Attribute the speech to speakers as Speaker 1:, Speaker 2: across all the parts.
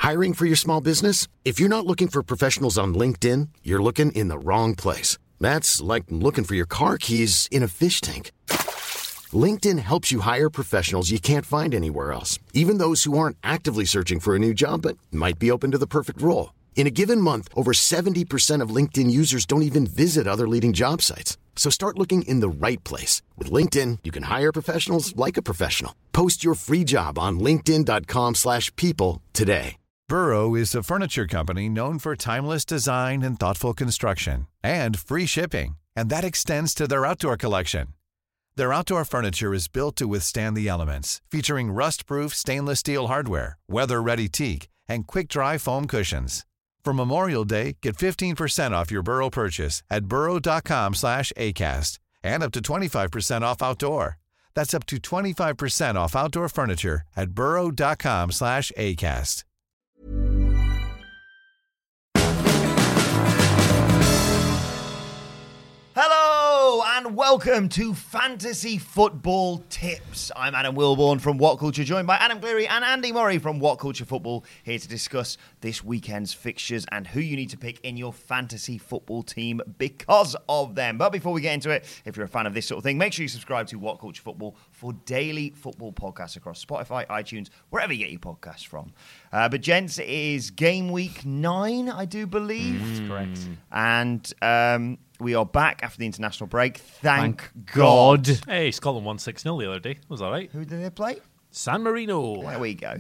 Speaker 1: Hiring for your small business? If you're not looking for professionals on LinkedIn, you're looking in the wrong place. That's like looking for your car keys in a fish tank. LinkedIn helps you hire professionals you can't find anywhere else, even those who aren't actively searching for a new job but might be open to the perfect role. In a given month, over 70% of LinkedIn users don't even visit other leading job sites. So start looking in the right place. With LinkedIn, you can hire professionals like a professional. Post your free job on linkedin.com/people today.
Speaker 2: Burrow is a furniture company known for timeless design and thoughtful construction and free shipping, and that extends to their outdoor collection. Their outdoor furniture is built to withstand the elements, featuring rust-proof stainless steel hardware, weather-ready teak, and quick-dry foam cushions. For Memorial Day, get 15% off your Burrow purchase at burrow.com/ACAST and up to 25% off outdoor. That's up to 25% off outdoor furniture at burrow.com/ACAST.
Speaker 3: Hello and welcome to Fantasy Football Tips. I'm Adam Wilborn from What Culture, joined by Adam Cleary and Andy Murray from What Culture Football, here to discuss this weekend's fixtures and who you need to pick in your fantasy football team because of them. But before we get into it, if you're a fan of this sort of thing, make sure you subscribe to What Culture Football for daily football podcasts across Spotify, iTunes, wherever you get your podcasts from. But gents, it is game week 9, I do believe.
Speaker 4: That's correct.
Speaker 3: And we are back after the international break. Thank God.
Speaker 4: Hey, Scotland won 6-0 the other day. Was that right?
Speaker 3: Who did they play?
Speaker 4: San Marino.
Speaker 3: There we go.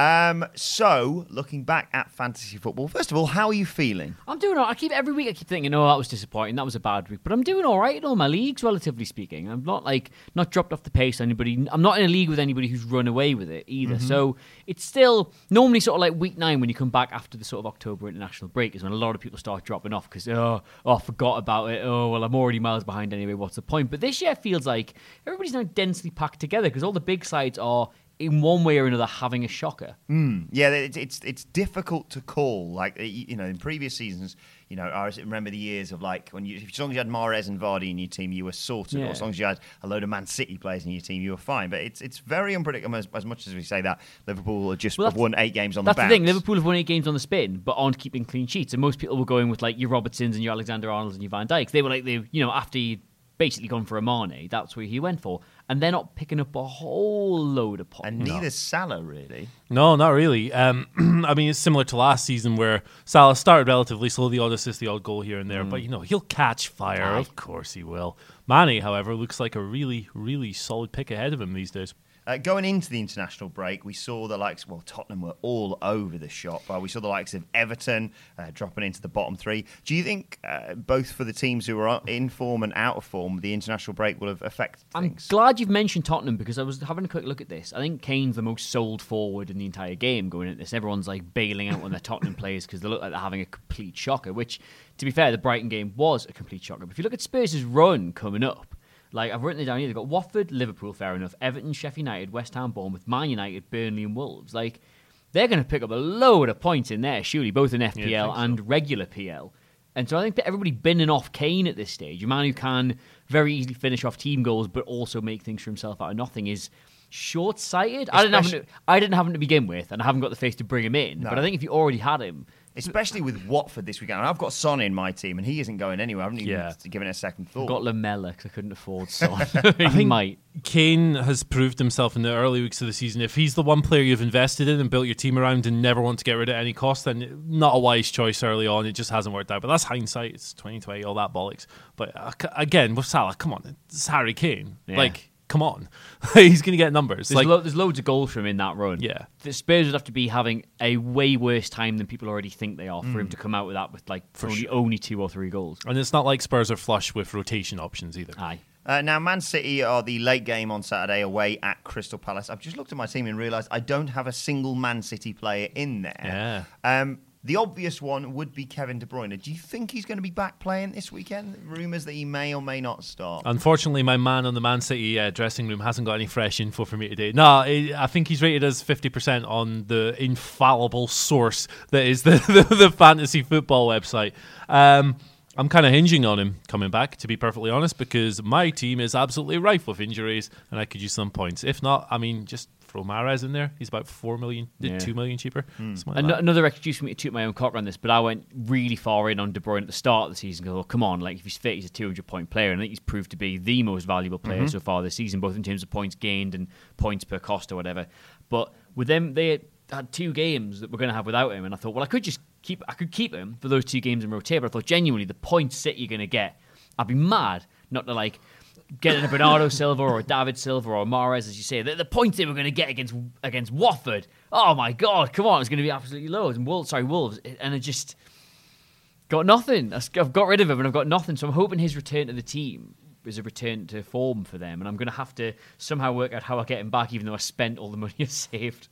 Speaker 3: So, looking back at fantasy football, first of all, how are you feeling?
Speaker 5: I'm doing all right. Every week I keep thinking, oh, that was disappointing. That was a bad week. But I'm doing all right in all my leagues, relatively speaking. I'm not dropped off the pace anybody. I'm not in a league with anybody who's run away with it either. Mm-hmm. So it's still normally sort of like week 9 when you come back after the sort of October international break is when a lot of people start dropping off because, I forgot about it. Oh, well, I'm already miles behind anyway. What's the point? But this year feels like everybody's now densely packed together because all the big sides are in one way or another having a shocker.
Speaker 3: Yeah, it's difficult to call. Like, in previous seasons, I remember the years of like when as long as you had Mahrez and Vardy in your team, you were sorted.
Speaker 5: Yeah.
Speaker 3: Or as long as you had a load of Man City players in your team, you were fine. But it's very unpredictable. As much as we say that, Liverpool have won 8 games on the bounce.
Speaker 5: That's the thing. Liverpool have won 8 games on the spin, but aren't keeping clean sheets. And most people were going with like your Robertsons and your Alexander-Arnolds and your Van Dijks. They were like, after you'd basically gone for a Mane, that's where he went for. And they're not picking up a whole load of points.
Speaker 3: And neither Salah, really.
Speaker 4: No, not really. I mean, it's similar to last season where Salah started relatively slow, the odd assist, the odd goal here and there. But, he'll catch fire. Aye. Of course he will. Mane, however, looks like a really, really solid pick ahead of him these days.
Speaker 3: Going into the international break, we saw the likes, Tottenham were all over the shop. We saw the likes of Everton dropping into the bottom 3. Do you think both for the teams who are in form and out of form, the international break will have affected things?
Speaker 5: I'm glad you've mentioned Tottenham because I was having a quick look at this. I think Kane's the most sold forward in the entire game going into this. Everyone's like bailing out on their Tottenham players because they look like they're having a complete shocker, which, to be fair, the Brighton game was a complete shocker. But if you look at Spurs' run coming up, like, I've written it down here. They've got Watford, Liverpool, fair enough, Everton, Sheffield United, West Ham, Bournemouth, Man United, Burnley and Wolves. Like, they're going to pick up a load of points in there, surely, both in FPL and regular PL. And so I think that everybody binning off Kane at this stage, a man who can very easily finish off team goals but also make things for himself out of nothing, is short-sighted. I didn't have him to begin with, and I haven't got the face to bring him in. No. But I think if you already had him...
Speaker 3: Especially with Watford this weekend. I've got Son in my team, and he isn't going anywhere. I haven't even given it a second thought.
Speaker 5: I've got Lamella because I couldn't afford Son.
Speaker 4: I think Kane has proved himself in the early weeks of the season. If he's the one player you've invested in and built your team around and never want to get rid of at any cost, then not a wise choice early on. It just hasn't worked out. But that's hindsight. It's 2020, all that bollocks. But again, with Salah, come on. It's Harry Kane. Yeah. Come on. He's going to get numbers.
Speaker 5: There's loads of goals from him in that run.
Speaker 4: Yeah.
Speaker 5: The Spurs would have to be having a way worse time than people already think they are for him to come out with that with only 2 or 3 goals.
Speaker 4: And it's not like Spurs are flush with rotation options either.
Speaker 5: Aye.
Speaker 3: Now, Man City are the late game on Saturday away at Crystal Palace. I've just looked at my team and realised I don't have a single Man City player in there.
Speaker 4: Yeah.
Speaker 3: The obvious one would be Kevin De Bruyne. Do you think he's going to be back playing this weekend? Rumours that he may or may not start.
Speaker 4: Unfortunately, my man on the Man City dressing room hasn't got any fresh info for me today. No, I think he's rated as 50% on the infallible source that is the fantasy football website. I'm kind of hinging on him coming back, to be perfectly honest, because my team is absolutely rife with injuries and I could use some points. If not, I mean, just throw Mahrez in there. He's about 4 million, 2 million cheaper. Like
Speaker 5: another excuse for me to toot my own cock around this, but I went really far in on De Bruyne at the start of the season. Go, come on, like if he's fit, he's a 200-point player, and I think he's proved to be the most valuable player so far this season, both in terms of points gained and points per cost or whatever. But with them, they had 2 games that we're going to have without him, and I thought, well, I could keep him for those 2 games and rotate. But I thought genuinely, the points City are going to get, I'd be mad not to like getting a Bernardo Silva or a David Silva or Mahrez, as you say. The points they were going to get against Watford, oh my God, come on, it's going to be absolutely loads. And Wolves, and I just got nothing. I've got rid of him and I've got nothing. So I'm hoping his return to the team is a return to form for them, and I'm going to have to somehow work out how I get him back, even though I spent all the money I saved.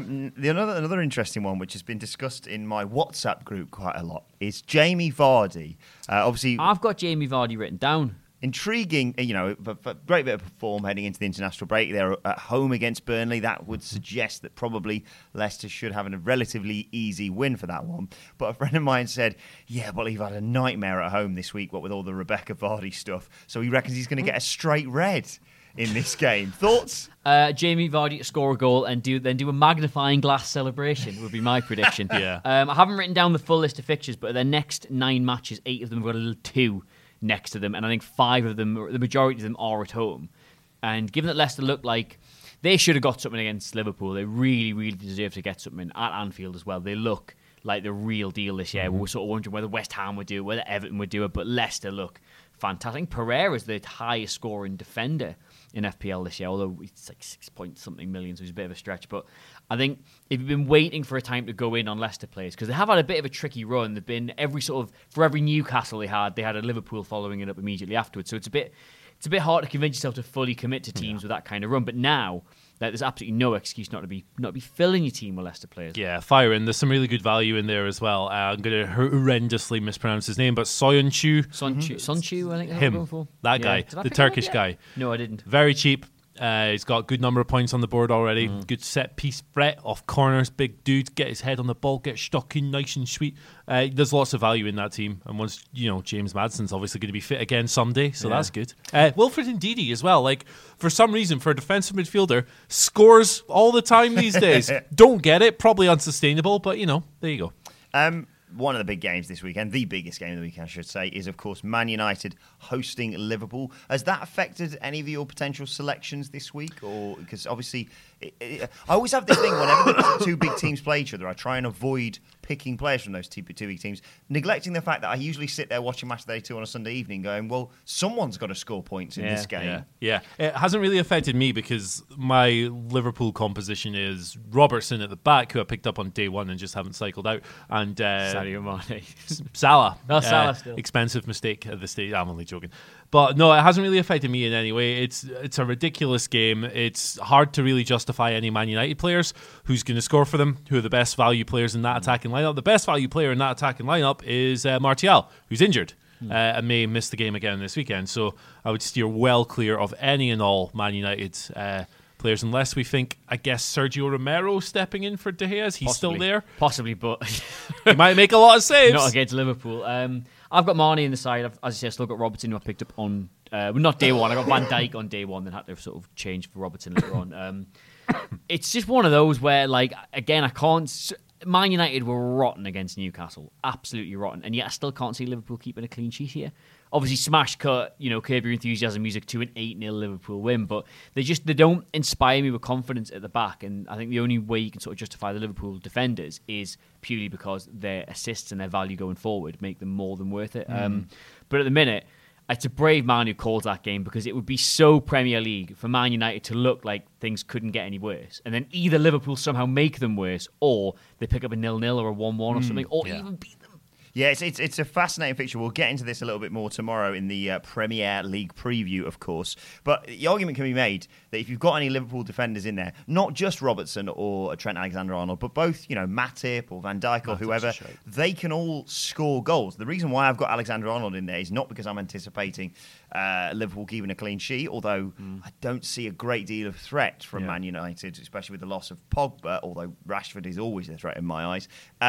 Speaker 3: Another interesting one, which has been discussed in my WhatsApp group quite a lot, is Jamie Vardy. Obviously,
Speaker 5: I've got Jamie Vardy written down.
Speaker 3: Intriguing, but great bit of form heading into the international break. They're at home against Burnley. That would suggest that probably Leicester should have a relatively easy win for that one. But a friend of mine said, yeah, well, he's had a nightmare at home this week, what with all the Rebecca Vardy stuff. So he reckons he's going to get a straight red in this game. Thoughts?
Speaker 5: Jamie Vardy to score a goal and do a magnifying glass celebration would be my prediction.
Speaker 4: Yeah.
Speaker 5: I haven't written down the full list of fixtures, but their next 9 matches, 8 of them have got a little 2 next to them, and I think 5 of them, the majority of them, are at home. And given that Leicester look like they should have got something against Liverpool, they really, really deserve to get something at Anfield as well. They look like the real deal this year. We were sort of wondering whether West Ham would do it, whether Everton would do it, but Leicester look fantastic. Pereira's the highest scoring defender in FPL this year, although it's like 6-point-something million, so it's a bit of a stretch. But I think if you've been waiting for a time to go in on Leicester players, because they have had a bit of a tricky run. They've been for every Newcastle they had a Liverpool following it up immediately afterwards. So it's a bit hard to convince yourself to fully commit to teams with that kind of run. But now, there's absolutely no excuse not to be filling your team with Leicester players.
Speaker 4: Yeah, fire in. There's some really good value in there as well. I'm going to horrendously mispronounce his name, but Soyuncu.
Speaker 5: Sonchu, I think that's what I'm
Speaker 4: Him,
Speaker 5: going for.
Speaker 4: that guy, the Turkish guy.
Speaker 5: No, I didn't.
Speaker 4: Very cheap. He's got a good number of points on the board already. Good set piece threat off corners. Big dude, get his head on the ball, get stuck in nice and sweet. There's lots of value in that team. And once, James Maddison's obviously going to be fit again someday, so that's good. Wilfred Ndidi as well. Like, for some reason, for a defensive midfielder, scores all the time these days. Don't get it. Probably unsustainable, but, there you go.
Speaker 3: One of the big games this weekend, the biggest game of the weekend, I should say, is, of course, Man United hosting Liverpool. Has that affected any of your potential selections this week? Or because obviously, I always have this thing, whenever the 2 big teams play each other, I try and avoid picking players from those two big teams, neglecting the fact that I usually sit there watching Match Day 2 on a Sunday evening going, well, someone's got to score points in this game.
Speaker 4: Yeah. It hasn't really affected me because my Liverpool composition is Robertson at the back, who I picked up on day 1 and just haven't cycled out, and
Speaker 5: Sadio Mane.
Speaker 4: Salah.
Speaker 5: Salah still.
Speaker 4: Expensive mistake at this stage. I'm only joking. But no, it hasn't really affected me in any way. It's a ridiculous game. It's hard to really justify any Man United players. Who's going to score for them? Who are the best value players in that attacking lineup? The best value player in that attacking lineup is Martial, who's injured and may miss the game again this weekend. So I would steer well clear of any and all Man United players, unless we think, I guess, Sergio Romero stepping in for De Gea. Is he still there?
Speaker 5: Possibly, but
Speaker 4: he might make a lot of saves.
Speaker 5: Not against Liverpool. I've got Mane in the side. As I said, I've still got Robertson, who I picked up on, not day 1. I got Van Dijk on day 1, then had to sort of change for Robertson later on. It's just one of those where, like, again, I can't... Man United were rotten against Newcastle. Absolutely rotten. And yet I still can't see Liverpool keeping a clean sheet here. Obviously, smash cut, Curb Your Enthusiasm music to an 8-0 Liverpool win, but they don't inspire me with confidence at the back. And I think the only way you can sort of justify the Liverpool defenders is purely because their assists and their value going forward make them more than worth it. But at the minute, it's a brave man who calls that game, because it would be so Premier League for Man United to look like things couldn't get any worse. And then either Liverpool somehow make them worse, or they pick up a 0-0 or a 1-1 or something, or even beat them.
Speaker 3: Yeah, it's a fascinating picture. We'll get into this a little bit more tomorrow in the Premier League preview, of course. But the argument can be made that if you've got any Liverpool defenders in there, not just Robertson or Trent Alexander-Arnold, but both, Matip or Van Dijk or whoever, they can all score goals. The reason why I've got Alexander-Arnold in there is not because I'm anticipating Liverpool keeping a clean sheet, although I don't see a great deal of threat from Man United, especially with the loss of Pogba, although Rashford is always a threat in my eyes.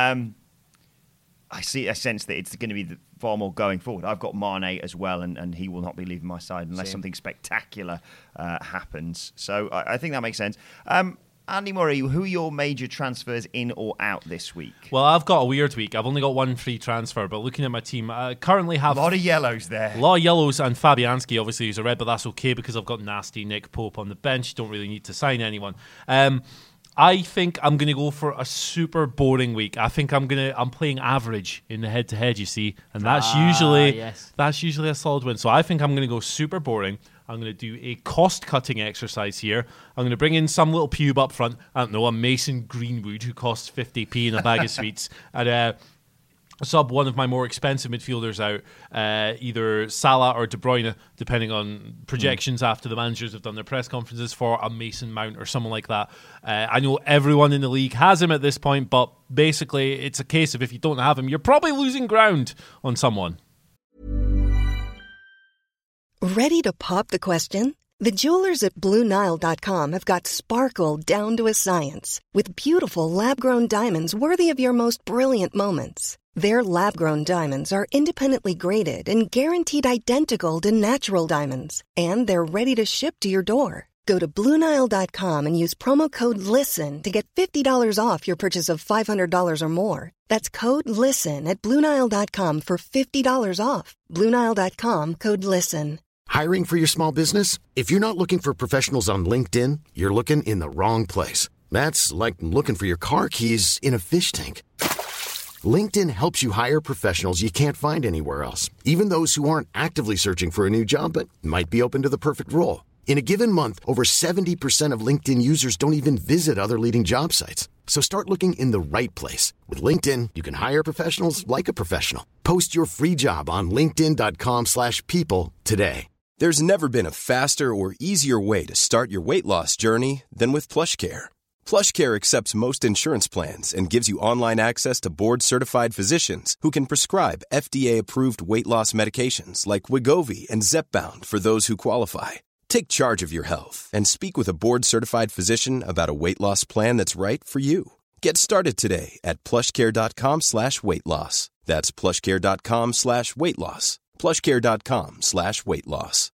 Speaker 3: I sense that it's going to be far more going forward. I've got Mane as well, and he will not be leaving my side unless something spectacular happens. So I think that makes sense. Andy Murray, who are your major transfers in or out this week?
Speaker 4: Well, I've got a weird week. I've only got one free transfer, but looking at my team, I currently have
Speaker 3: A lot of yellows there.
Speaker 4: A lot of yellows, and Fabianski, obviously, who's a red, but that's okay because I've got nasty Nick Pope on the bench. Don't really need to sign anyone. I think I'm going to go for a super boring week. I think I'm playing average in the head-to-head, you see, and that's usually a solid win. So I think I'm going to go super boring. I'm going to do a cost-cutting exercise here. I'm going to bring in some little pube up front. I don't know, a Mason Greenwood who costs 50p in a bag of sweets, and sub one of my more expensive midfielders out, either Salah or De Bruyne, depending on projections after the managers have done their press conferences, for a Mason Mount or someone like that. I know everyone in the league has him at this point, but basically it's a case of if you don't have him, you're probably losing ground on someone.
Speaker 6: Ready to pop the question? The jewelers at BlueNile.com have got sparkle down to a science with beautiful lab-grown diamonds worthy of your most brilliant moments. Their lab-grown diamonds are independently graded and guaranteed identical to natural diamonds, and they're ready to ship to your door. Go to BlueNile.com and use promo code LISTEN to get $50 off your purchase of $500 or more. That's code LISTEN at BlueNile.com for $50 off. BlueNile.com, code LISTEN.
Speaker 1: Hiring for your small business? If you're not looking for professionals on LinkedIn, you're looking in the wrong place. That's like looking for your car keys in a fish tank. LinkedIn helps you hire professionals you can't find anywhere else, even those who aren't actively searching for a new job but might be open to the perfect role. In a given month, over 70% of LinkedIn users don't even visit other leading job sites. So start looking in the right place. With LinkedIn, you can hire professionals like a professional. Post your free job on linkedin.com/people today.
Speaker 7: There's never been a faster or easier way to start your weight loss journey than with PlushCare. PlushCare accepts most insurance plans and gives you online access to board-certified physicians who can prescribe FDA-approved weight loss medications like Wegovy and Zepbound for those who qualify. Take charge of your health and speak with a board-certified physician about a weight loss plan that's right for you. Get started today at plushcare.com/weight loss. That's plushcare.com/weight loss. plushcare.com/weight loss.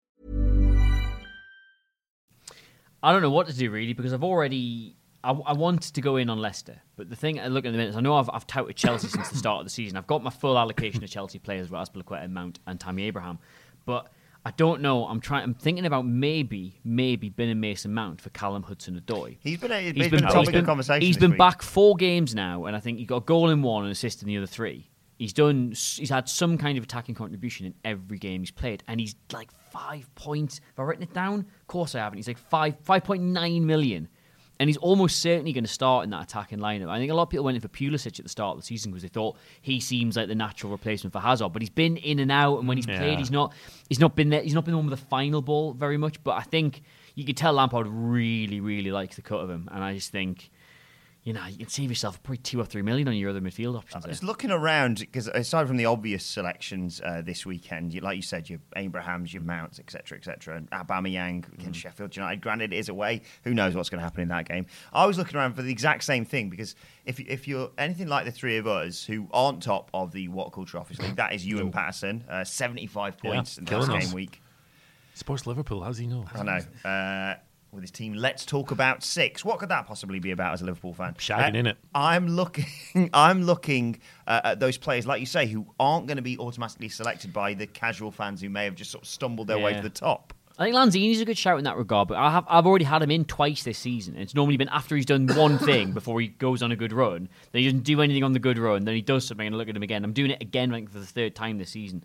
Speaker 5: I don't know what to do really, because I've already... I wanted to go in on Leicester, but the thing I look at the minute is I know I've touted Chelsea since the start of the season. I've got my full allocation of Chelsea players with Azpilicueta, Mount and Tammy Abraham, but I don't know. I'm thinking about maybe binning Mason Mount for Callum Hudson-Odoi.
Speaker 3: He's been a topic of conversation.
Speaker 5: He's been back 4 games now, and I think he got a goal in 1 and assist in the other 3. He's had some kind of attacking contribution in every game he's played, and he's like 5 points. Have I written it down? Of course I haven't. He's like 5.9 million. And he's almost certainly going to start in that attacking lineup. I think a lot of people went in for Pulisic at the start of the season because they thought he seems like the natural replacement for Hazard. But he's been in and out, and when he's played, he's not been there. He's not been the one with the final ball very much. But I think you could tell Lampard really, really likes the cut of him. And I just think, you can save yourself probably 2 or 3 million on your other midfield options.
Speaker 3: Just looking around, because aside from the obvious selections this weekend, like you said, your Abrahams, your Mounts, etc., and Aubameyang against Sheffield United. Granted, it is away. Who knows what's going to happen in that game? I was looking around for the exact same thing, because if you're anything like the three of us who aren't top of the What Culture Office League, that is you and Patterson, 75 points in the last game week.
Speaker 4: Sports Liverpool, how's he know?
Speaker 3: I know. With his team, let's talk about 6. What could that possibly be about as a Liverpool fan?
Speaker 4: Shagging in it.
Speaker 3: I'm looking at those players, like you say, who aren't going to be automatically selected by the casual fans who may have just sort of stumbled their way to the top.
Speaker 5: I think Lanzini's a good shout in that regard, but I've already had him in twice this season. It's normally been after he's done one thing before he goes on a good run. Then he doesn't do anything on the good run. Then he does something, and I look at him again. I'm doing it again, I think, for the 3rd time this season.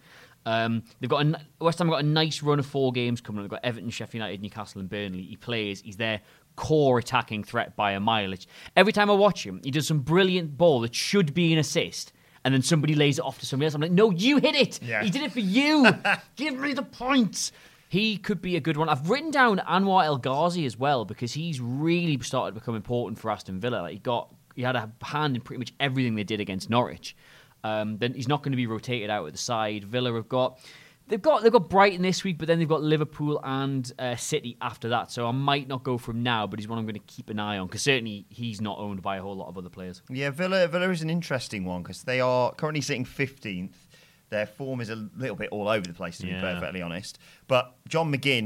Speaker 5: West Ham have got a nice run of 4 games coming up. They've got Everton, Sheffield United, Newcastle and Burnley. He plays. He's their core attacking threat by a mileage. Every time I watch him, he does some brilliant ball that should be an assist, and then somebody lays it off to somebody else. I'm like, no, you hit it. Yeah. He did it for you. Give me the points. He could be a good one. I've written down Anwar El Ghazi as well, because he's really started to become important for Aston Villa. Like he had a hand in pretty much everything they did against Norwich. Then he's not going to be rotated out at the side. Villa they've got Brighton this week, but then they've got Liverpool and City after that. So I might not go from now, but he's one I'm going to keep an eye on, because certainly he's not owned by a whole lot of other players. Yeah,
Speaker 3: Villa is an interesting one, because they are currently sitting 15th. Their form is a little bit all over the place, to be perfectly honest. But John McGinn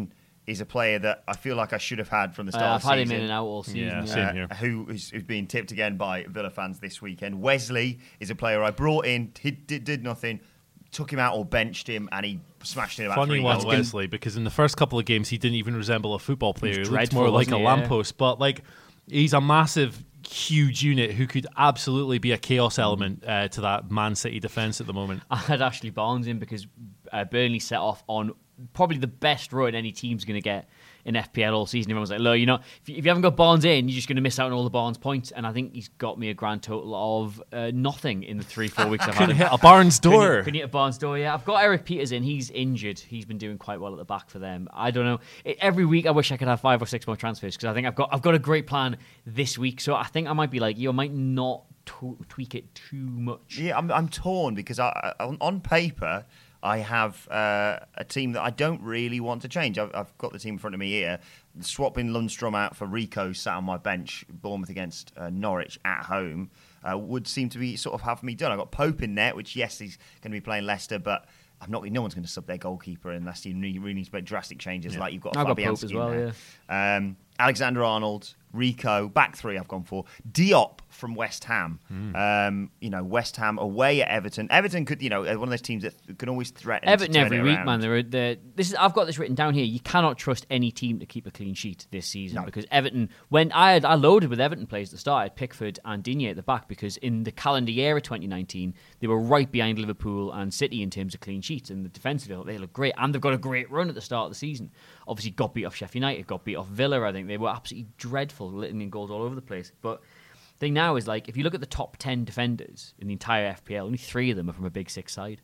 Speaker 3: is a player that I feel like I should have had from the start
Speaker 5: I've
Speaker 3: of the
Speaker 5: had
Speaker 3: season.
Speaker 5: him in and out all season.
Speaker 4: Yeah, same here.
Speaker 3: Who's being tipped again by Villa fans this weekend. Wesley is a player I brought in, he did nothing, took him out or benched him, and he smashed in about
Speaker 4: Funny
Speaker 3: 3
Speaker 4: one,
Speaker 3: goals.
Speaker 4: Wesley, because in the first couple of games he didn't even resemble a football player. He looked
Speaker 5: dreadful,
Speaker 4: more like a
Speaker 5: wasn't he?
Speaker 4: lamppost. But like, he's a massive, huge unit who could absolutely be a chaos element to that Man City defence at the moment.
Speaker 5: I had Ashley Barnes in because Burnley set off on probably the best run any team's going to get in FPL all season. Everyone's like, look, if you haven't got Barnes in, you're just going to miss out on all the Barnes points. And I think he's got me a grand total of nothing in the 3-4 weeks I've had
Speaker 4: Couldn't
Speaker 5: him.
Speaker 4: hit a Barnes door.
Speaker 5: Couldn't hit a Barnes door, yeah. I've got Eric Peters in. He's injured. He's been doing quite well at the back for them. I don't know. Every week I wish I could have 5 or 6 more transfers because I think I've got a great plan this week. So I think I might be like, you might not tweak it too much.
Speaker 3: Yeah, I'm torn because on paper I have a team that I don't really want to change. I've got the team in front of me here. Swapping Lundstrom out for Rico sat on my bench. Bournemouth against Norwich at home would seem to be sort of have me done. I've got Pope in net, which yes, he's going to be playing Leicester, but no one's going to sub their goalkeeper unless you really need to make drastic changes like you've got
Speaker 5: I've got Pope
Speaker 3: Fabianski
Speaker 5: as well,
Speaker 3: in there. Alexander-Arnold, Rico, back 3 I've gone for. Diop from West Ham. West Ham away at Everton. Everton could, one of those teams that can always threaten
Speaker 5: Everton
Speaker 3: to turn
Speaker 5: every
Speaker 3: it
Speaker 5: week,
Speaker 3: around.
Speaker 5: man. I've got this written down here. You cannot trust any team to keep a clean sheet this season because Everton. When I loaded with Everton players at the start, I had Pickford and Digne at the back because in the calendar year of 2019, they were right behind Liverpool and City in terms of clean sheets, and the defensively they look great, and they've got a great run at the start of the season. Obviously, got beat off Sheffield United, got beat off Villa. I think they were absolutely dreadful, letting in goals all over the place, but. The thing now is if you look at the top 10 defenders in the entire FPL, only 3 of them are from a big 6 side.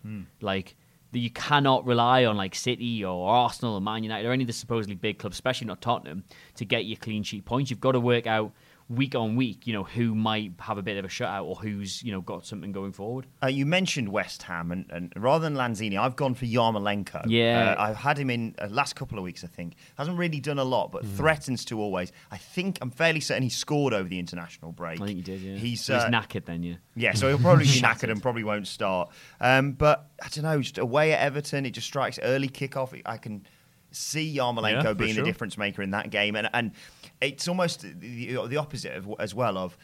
Speaker 5: You cannot rely on City or Arsenal or Man United or any of the supposedly big clubs, especially not Tottenham, to get your clean sheet points. You've got to work out week on week, who might have a bit of a shutout or who's, got something going forward.
Speaker 3: You mentioned West Ham, and rather than Lanzini, I've gone for Yarmolenko.
Speaker 5: Yeah.
Speaker 3: I've had him in last couple of weeks, I think. Hasn't really done a lot, but threatens to always. I'm fairly certain he scored over the international break.
Speaker 5: I think he did, yeah.
Speaker 3: He's
Speaker 5: knackered then, yeah.
Speaker 3: Yeah, so he'll probably be knackered and probably won't start. But I don't know, just away at Everton, it just strikes early kickoff. I can see Yarmolenko being the difference maker in that game, and it's almost the opposite as well. Of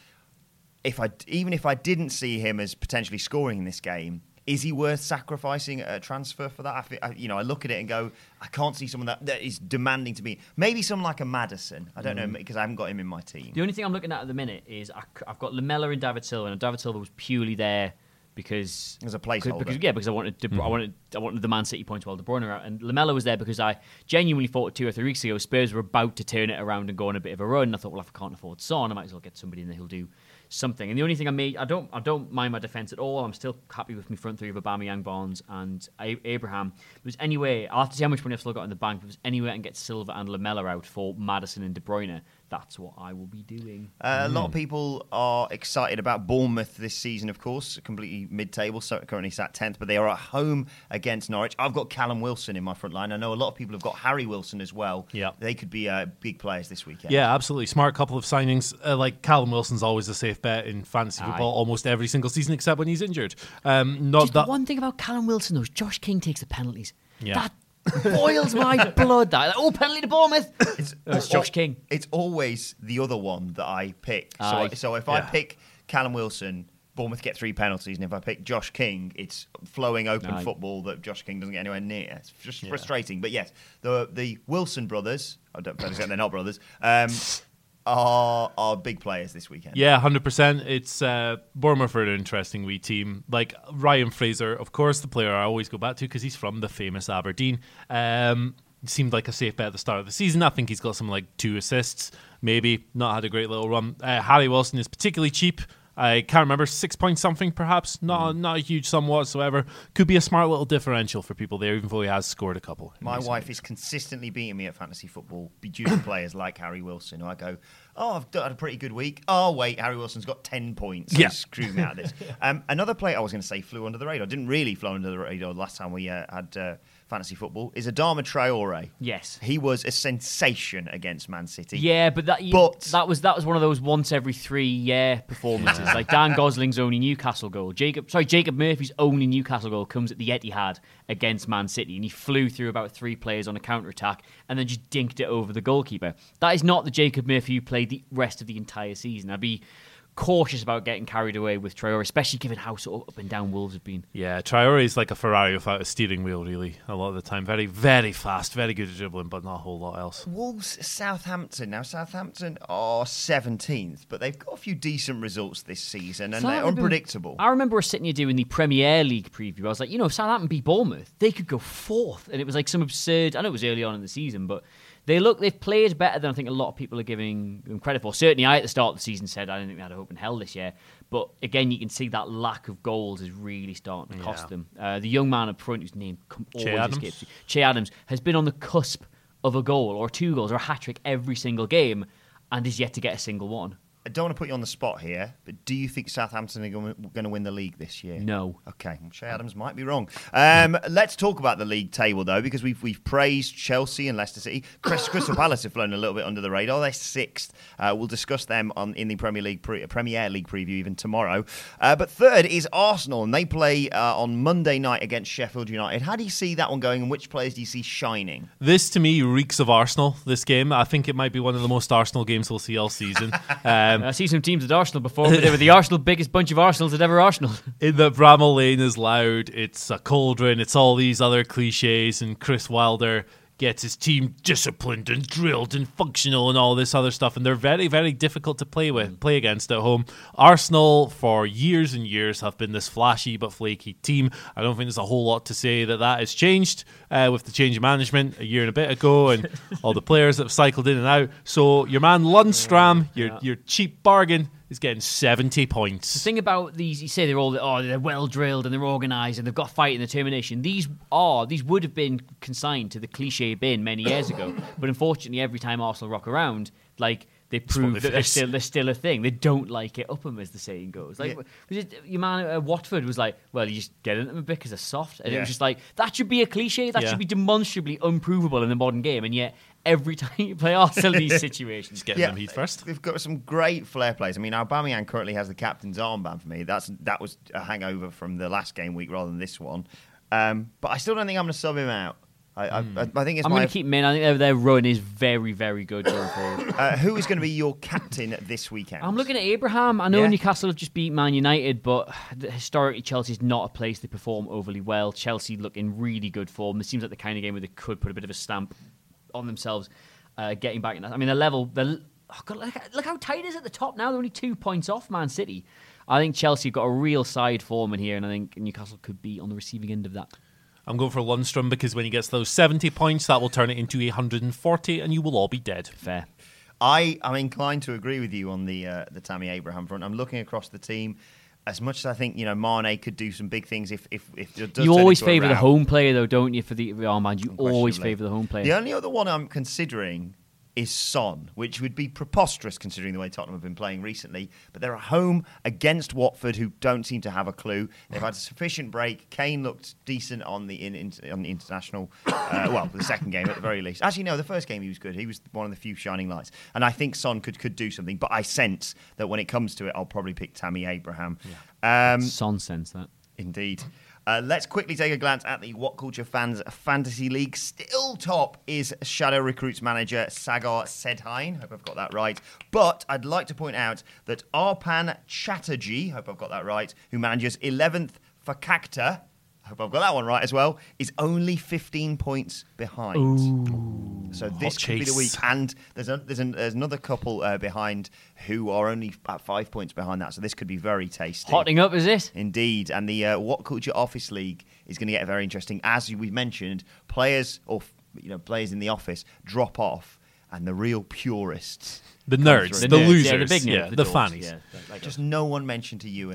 Speaker 3: even if I didn't see him as potentially scoring in this game, is he worth sacrificing a transfer for that? I look at it and go, I can't see someone that is demanding to be. Maybe someone like a Madison. I don't know because I haven't got him in my team.
Speaker 5: The only thing I'm looking at the minute is I've got Lamella and David Silva, and David Silva was purely there because
Speaker 3: as a placeholder.
Speaker 5: Because I wanted the Man City points while De Bruyne were out, and Lamella was there because I genuinely thought 2 or 3 weeks ago Spurs were about to turn it around and go on a bit of a run. And I thought, well, if I can't afford Son, I might as well get somebody in there who'll do something. And the only thing I don't mind my defence at all. I'm still happy with my front 3 of Aubameyang, Barnes, and Abraham. If there's any way, I'll have to see how much money I've still got in the bank. If there's any way I can get Silva and Lamella out for Maddison and De Bruyne, that's what I will be doing.
Speaker 3: A lot of people are excited about Bournemouth this season, of course, completely mid-table, so currently sat 10th, but they are at home against Norwich. I've got Callum Wilson in my front line. I know a lot of people have got Harry Wilson as well.
Speaker 4: Yeah.
Speaker 3: They could be big players this weekend.
Speaker 4: Yeah, absolutely. Smart couple of signings. Callum Wilson's always a safe bet in fantasy football almost every single season except when he's injured.
Speaker 5: One thing about Callum Wilson, though, is Josh King takes the penalties.
Speaker 4: Yeah.
Speaker 5: That boils my blood. Penalty to Bournemouth. It's Josh King.
Speaker 3: It's always the other one that I pick. So if I pick Callum Wilson, Bournemouth get 3 penalties, and if I pick Josh King, it's flowing open football that Josh King doesn't get anywhere near. It's just frustrating. But yes, the Wilson brothers, I don't know, they're not brothers, are big players this weekend.
Speaker 4: Yeah, 100%. It's Bournemouth are an interesting wee team. Like Ryan Fraser, of course, the player I always go back to because he's from the famous Aberdeen. Seemed like a safe bet at the start of the season. I think he's got some 2 assists, maybe. Not had a great little run. Harry Wilson is particularly cheap. I can't remember, 6 point something perhaps. Not a huge sum whatsoever. Could be a smart little differential for people there, even though he has scored a couple.
Speaker 3: My wife is consistently beating me at fantasy football due to players like Harry Wilson, who I go, I've had a pretty good week. Oh, wait, Harry Wilson's got 10 points.
Speaker 4: Yeah.
Speaker 3: Screw me out of this. Another player I was going to say flew under the radar. Didn't really fly under the radar last time we had fantasy football is Adama Traore.
Speaker 5: Yes.
Speaker 3: He was a sensation against Man City.
Speaker 5: Yeah, but that was one of those once every 3 year performances. Like Dan Gosling's only Newcastle goal. Jacob Murphy's only Newcastle goal comes at the Etihad against Man City, and he flew through about 3 players on a counter-attack and then just dinked it over the goalkeeper. That is not the Jacob Murphy who played the rest of the entire season. I'd be cautious about getting carried away with Traore, especially given how sort of up and down Wolves have been.
Speaker 4: Yeah, Traore is like a Ferrari without a steering wheel, really, a lot of the time. Very, very fast, very good at dribbling, but not a whole lot else.
Speaker 3: Wolves, Southampton. Now, Southampton are 17th, but they've got a few decent results this season, and they're unpredictable.
Speaker 5: I remember us sitting here doing the Premier League preview. I was like, if Southampton beat Bournemouth, they could go 4th. And it was like some absurd... I know it was early on in the season, but... They've played better than I think a lot of people are giving them credit for. Certainly, I at the start of the season said I didn't think they had a hope in hell this year. But again, you can see that lack of goals is really starting to cost them. The young man up front whose name always escapes me, Che Adams, has been on the cusp of a goal or 2 goals or a hat-trick every single game and is yet to get a single one.
Speaker 3: I don't want to put you on the spot here, but do you think Southampton are going to win the league this year?
Speaker 5: No.
Speaker 3: Okay, well, Che Adams might be wrong. Let's talk about the league table, though, because we've praised Chelsea and Leicester City. Crystal Palace have flown a little bit under the radar. They're 6th. We'll discuss them in the Premier League preview even tomorrow. But 3rd is Arsenal, and they play on Monday night against Sheffield United. How do you see that one going, and which players do you see shining?
Speaker 4: This, to me, reeks of Arsenal, this game. I think it might be one of the most Arsenal games we'll see all season.
Speaker 5: I see some teams at Arsenal before, but they were the biggest bunch of Arsenals that ever Arsenal.
Speaker 4: In the Bramall Lane is loud, it's a cauldron, it's all these other cliches, and Chris Wilder gets his team disciplined and drilled and functional and all this other stuff, and they're very, very difficult to play against at home. Arsenal, for years and years, have been this flashy but flaky team. I don't think there's a whole lot to say that has changed with the change of management a year and a bit ago and all the players that have cycled in and out. So your man Lundstram, your cheap bargain, is getting 70 points.
Speaker 5: The thing about these, you say they're well drilled and they're organised and they've got fight and determination. These would have been consigned to the cliche bin many years ago. But unfortunately, every time Arsenal rock around, they prove that they're still a thing. They don't like it up them, as the saying goes. Your man at Watford was like, well, you just get into them a bit because they're soft. And it was just like, that should be a cliche. That should be demonstrably unprovable in the modern game. And yet, every time you play Arsenal in these situations,
Speaker 4: getting them heat first.
Speaker 3: We've got some great flair plays. I mean, Aubameyang currently has the captain's armband for me. That was a hangover from the last game week rather than this one. But I still don't think I'm going to sub him out. I think it's
Speaker 5: I'm going to keep him in. I think their run is very, very good going forward.
Speaker 3: Who is going to be your captain this weekend?
Speaker 5: I'm looking at Abraham. I know Newcastle have just beat Man United, but historically Chelsea's not a place they perform overly well. Chelsea look in really good form. This seems like the kind of game where they could put a bit of a stamp on themselves, getting back in that. I mean, look how tight it is at the top now. They're only 2 points off Man City. I think Chelsea have got a real side form in here, and I think Newcastle could be on the receiving end of that.
Speaker 4: I'm going for Lundstram because when he gets those 70 points, that will turn it into 140 and you will all be dead.
Speaker 5: Fair.
Speaker 3: I'm inclined to agree with you on the Tammy Abraham front. I'm looking across the team. As much as I think Mane could do some big things if it does.
Speaker 5: You always favour the home player though, don't you? For the armband, you always favour the home player.
Speaker 3: The only other one I'm considering is Son, which would be preposterous considering the way Tottenham have been playing recently. But they're at home against Watford, who don't seem to have a clue. They've had a sufficient break. Kane looked decent on the international, the second game at the very least. Actually, no, the first game he was good. He was one of the few shining lights. And I think Son could do something. But I sense that when it comes to it, I'll probably pick Tammy Abraham.
Speaker 5: Yeah. Son sense that.
Speaker 3: Indeed. Let's quickly take a glance at the What Culture Fans Fantasy League. Still top is Shadow Recruits manager Sagar Sedhine. Hope I've got that right. But I'd like to point out that Arpan Chatterjee, hope I've got that right, who manages 11th for Cacta, hope I've got that one right as well, is only 15 points behind.
Speaker 5: Ooh.
Speaker 3: So this could be the week. And there's another couple behind who are only at 5 points behind that. So this could be very tasty.
Speaker 5: Hotting up, is it?
Speaker 3: Indeed. And the What Culture Office League is going to get very interesting. As we mentioned, players in the office drop off, and the real purists,
Speaker 4: the nerds, the losers,
Speaker 5: the big nerds,
Speaker 4: the fannies.
Speaker 3: Just no one mentioned to Ewan.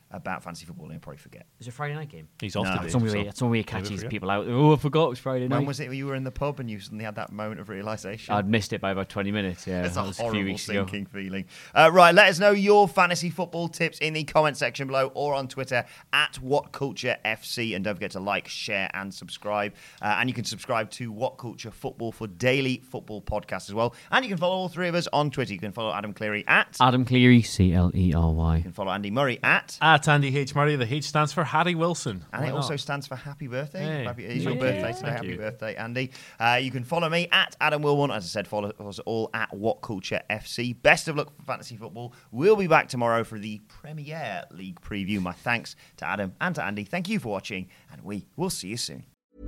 Speaker 3: about fantasy football and he'll probably forget.
Speaker 5: It's a Friday night game.
Speaker 4: He's off today.
Speaker 5: It's one way it catches people out. Oh, I forgot it was Friday night.
Speaker 3: When was it you were in the pub and you suddenly had that moment of realisation?
Speaker 5: I'd missed it by about 20 minutes. Yeah,
Speaker 3: It's
Speaker 5: that
Speaker 3: a
Speaker 5: was a few
Speaker 3: horrible
Speaker 5: weeks ago.
Speaker 3: sinking feeling. Right, let us know your fantasy football tips in the comment section below or on Twitter at WhatCultureFC. And don't forget to like, share and subscribe. And you can subscribe to What Culture Football for daily football podcasts as well. And you can follow all three of us on Twitter. You can follow Adam Cleary at
Speaker 5: Adam Cleary, Clery.
Speaker 3: You can follow Andy Murray at
Speaker 4: Andy H. Murray. The H stands for Harry Wilson.
Speaker 3: And it also stands for happy birthday.
Speaker 4: Hey.
Speaker 3: It's your birthday today. Happy birthday, Andy. You can follow me at Adam Wilborn. As I said, follow us all at What Culture FC. Best of luck for fantasy football. We'll be back tomorrow for the Premier League preview. My thanks to Adam and to Andy. Thank you for watching, and we will see you soon.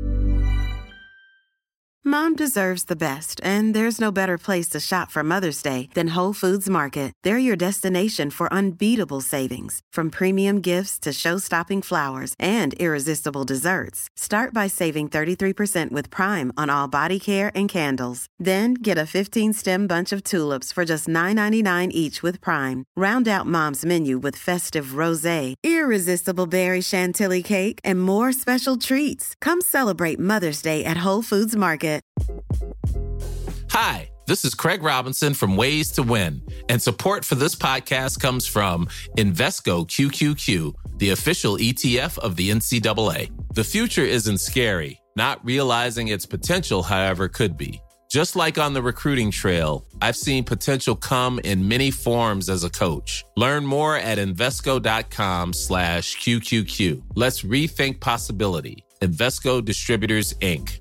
Speaker 8: Mom deserves the best, and there's no better place to shop for Mother's Day than Whole Foods Market. They're your destination for unbeatable savings, from premium gifts to show-stopping flowers and irresistible desserts. Start by saving 33% with Prime on all body care and candles. Then get a 15-stem bunch of tulips for just $9.99 each with Prime. Round out Mom's menu with festive rosé, irresistible berry chantilly cake, and more special treats. Come celebrate Mother's Day at Whole Foods Market.
Speaker 9: Hi, this is Craig Robinson from Ways to Win, and support for this podcast comes from Invesco QQQ, the official ETF of the NCAA. The future isn't scary. Not realizing its potential, however, could be. Just like on the recruiting trail, I've seen potential come in many forms as a coach. Learn more at Invesco.com/QQQ. Let's rethink possibility. Invesco Distributors, Inc.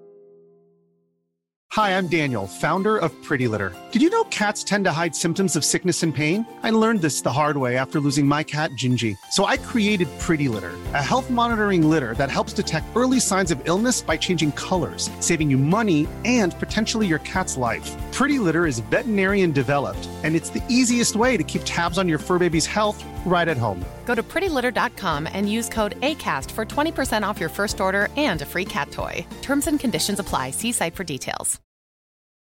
Speaker 10: Hi, I'm Daniel, founder of Pretty Litter. Did you know cats tend to hide symptoms of sickness and pain? I learned this the hard way after losing my cat, Gingy. So I created Pretty Litter, a health monitoring litter that helps detect early signs of illness by changing colors, saving you money and potentially your cat's life. Pretty Litter is veterinarian developed, and it's the easiest way to keep tabs on your fur baby's health right at home.
Speaker 11: Go to prettylitter.com and use code ACAST for 20% off your first order and a free cat toy. Terms and conditions apply. See site for details.